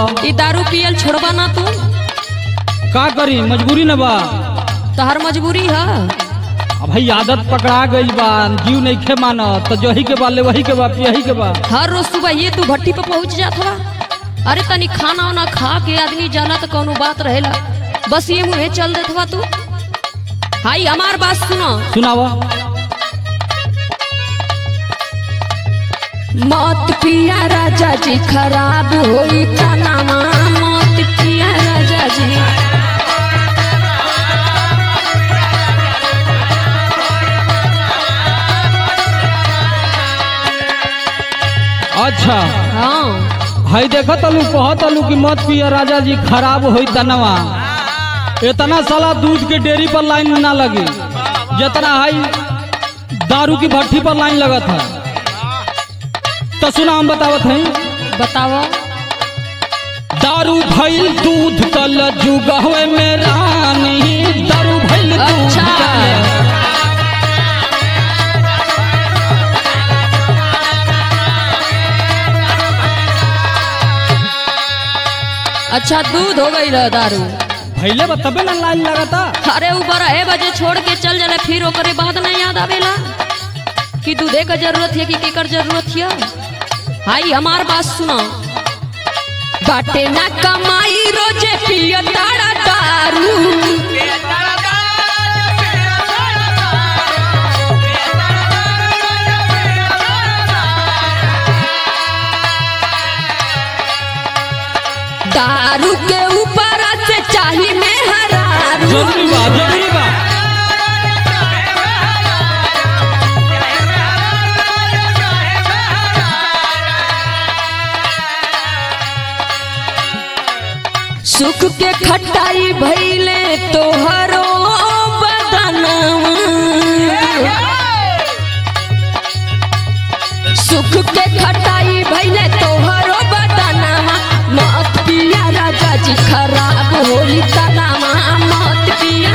ई दारू पियल छोड़बा ना तू? का करी मजबूरी न बा। तहर मजबूरी है। अब भाई आदत पकड़ा गई बा, जीव नहीं खे माना तो जो ही के बा ले वही के बा यही के बा। हर रोज सुबह ये तू भट्टी पे पहुंच जात बा। अरे तनी खाना वाना खा के आदमी जाला तो कौनो बात रहेला, बस ये मुँह चल देत बा तू। हाई हमार बात सुनो। सुनावा। मौत पिया राजा जी खराब होई तनामा, मौत पिया राजा जी। अच्छा हाँ हाई देखो तलू कह तलू कि मत पिया राजा जी खराब होई तनवा। इतना साला दूध के डेयरी पर लाइन ना लगी जितना हाई दारू की भट्टी पर लाइन लगत है। तो सुना हम बतावत हैं। बताओ। दारू भइल दूध कल जुगवे में रानी, दारू भइल दूध कल। अच्छा दूध हो गई रहा दारू भइले बा तबे ना लाइन लगता। अरे ऊ 12 बजे छोड़ के चल जाला, फिर ओकरे बाद नहीं याद आवेला कि दूधे का जरूरत है कि केकर जरूरत है। हाई हमार बात सुनो। बाटे ना कमाई रोजे पिया तारा दारू, दारू के ऊपर से चाही में हरारू। जरूरी बा जरूरी बा। सुख के खटाई भइले तोहरो बदनवा, सुख के खटाई भइले तोहरो बदनवा। मत पिया राजा जी खराब होई तनामा, मत पिया।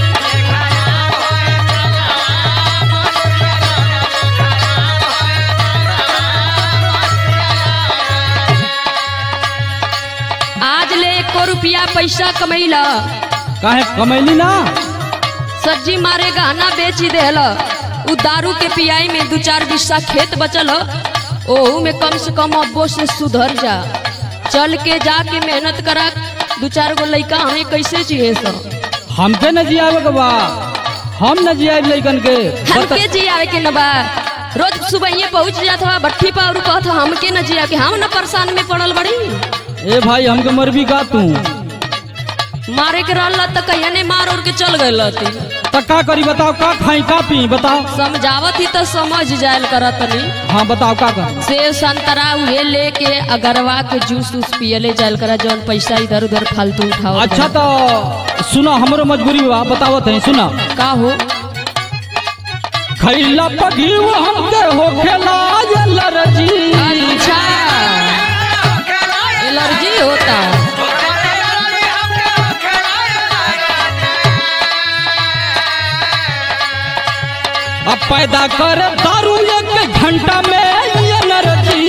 आज ले 1 रुपया पैसा कमैला, काहे कमैली ना। सब्जी मारे गहना बेची देहल, उ दारू के पियाई में 2-4 बिस्सा खेत बचल, ओहू में कम से कम अब्बो से सुधर जा। चल के जाके मेहनत करा, 2-4 गो लइका हमें कैसे जिए सब। हमके न जियावे के बा, हम न जियावे लइकन के। हमके जियावे के न बा। रोज सुबह ये पहुंच जात हवा भट्ठी पर और कहत हमके न जिया के, हम न परेशान में पड़ल बड़ी। ए भाई हमके मरबी का तू। मारे के रहला त कहिया मार और के चल गइल ती। तो का करी बताओ, का खाई का पी बताओ। समझावत ही तो समझ जायल करत नहीं। हाँ बताओ का कर। सेब संतरा उहे लेके अगरवा के जूस उस पियले जायल करा, जौन पैसा इधर उधर फालतू उठाओ। अच्छा तो सुनो हमरो मजबूरी बा, बतावत है सुना। का हो? खैला पगी वो हमके होखेला एलर्जी। अच्छा एलर्जी होता। अब पैदा कर दारू 1 घंटा में एनर्जी।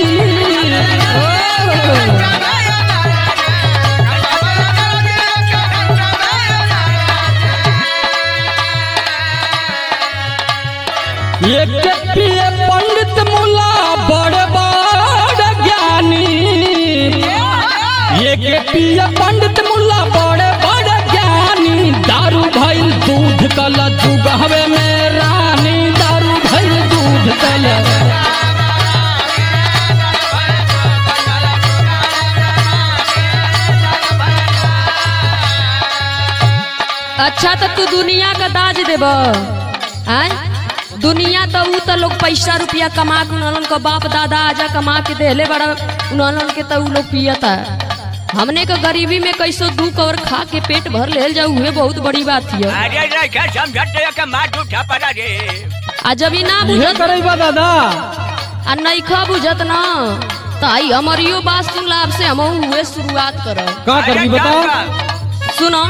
एक पिए पंडित मुला बड़े बड़े ज्ञानी, एक पिए पंडित मुला बड़े बड़े ज्ञानी। दारू भइल दूध कल जुगहवे में रानी, दारू भइल दूध कल। अच्छा तो तू दुनिया का दाज देब। दुनिया तो ऊ तो लोग पैसा रुपया कमा के उन्होंने का बाप दादा आजा कमा के देले बड़ा, उन्होंने के तो ऊ लोग पियता। हमने का गरीबी में कैसो 2 कवर खा के पेट भर ले जाऊ, हुए बहुत बड़ी बात है। आ जब ही ना बुझत करैबा दादा आ नहीं खा बुझत ना, ताई हमारियो बात सुन लाभ से हम हुए शुरुआत करो। का करबी बताओ। सुनो।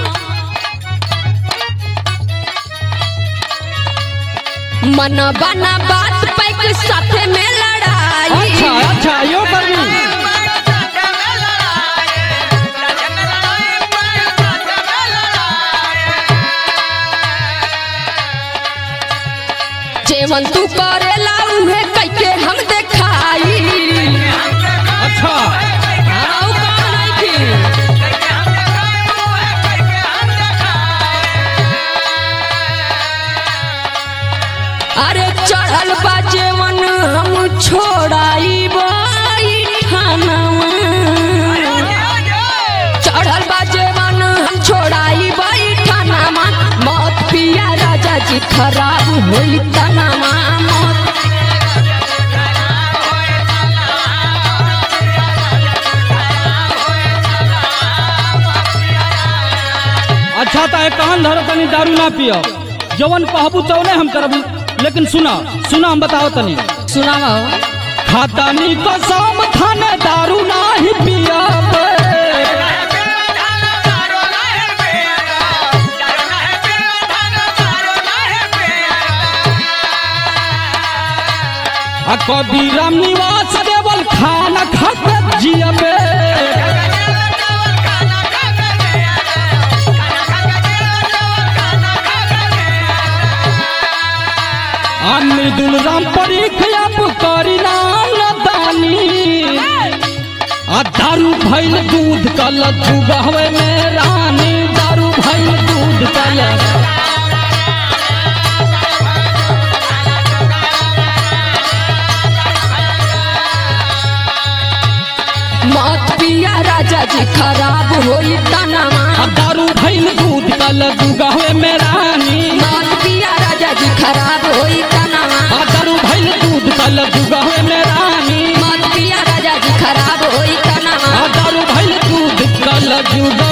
मन बना बात पैक साथे में लड़ाई। अच्छा अच्छा यो करबी। जवन तू करेला उहे कैके हम देखाई। अच्छा आऊ कौन नहीं थी? अरे चढ़ल बा जेवन हम छोड़ाई ठानवा, चढ़ल बा जेवन हम छोड़ाई ठानवा। मौत पिया राजा जी खराब होई तनावा। मौत अच्छा तो कान धरो तनी, दारू ना पियो, जवन कहबू तवने हम करब। लेकिन सुना सुना हम बताओ तनी, सुनावा। खातानी कसम थाने दारू नाही पियब। आ कबीरा निवास देवल खाना खाते जियबे। मृदुल राम परीक्षा करी नाम दानी। आ दारू भइल दूध कल जुगहवे में रानी, दारू भइल दूध कल। मौत पिया राजा जी खराब होई तनावा। आ दारू भइल दूध कल जुगहवे में रानी। मौत पिया राजा जी खराब होई तनावा। आ दारू भइल दूध कल जुगहवे में रानी। मौत पिया राजा जी खराब होई तनावा। आ दारू भइल दूध कल जुगहवे